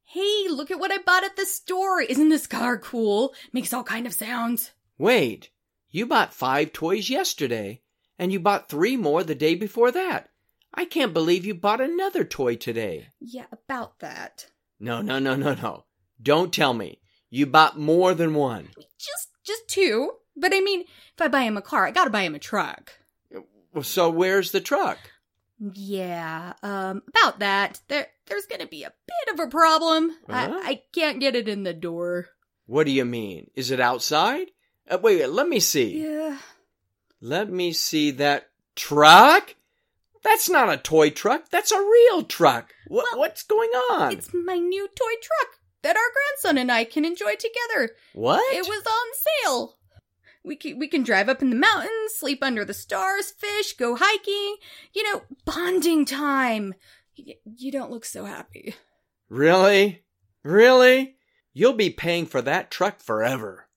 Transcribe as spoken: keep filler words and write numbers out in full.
Hey, look at what I bought at the store. Isn't this car cool? Makes all kind of sounds. Wait, you bought five toys yesterday, and you bought three more the day before that. I can't believe you bought another toy today. Yeah, about that. No, no, no, no, no. Don't tell me. You bought more than one. Just, just two. But I mean, if I buy him a car, I gotta buy him a truck. So where's the truck? Yeah, um, about that. There, there's gonna be a bit of a problem. Huh? I, I can't get it in the door. What do you mean? Is it outside? Uh, wait, wait, let me see. Yeah. Let me see that truck? That's not a toy truck. That's a real truck. What, Well, what's going on? It's my new toy truck that our grandson and I can enjoy together. What? It was on sale. We can, we can drive up in the mountains, sleep under the stars, fish, go hiking. You know, bonding time. You, you don't look so happy. Really? Really? You'll be paying for that truck forever.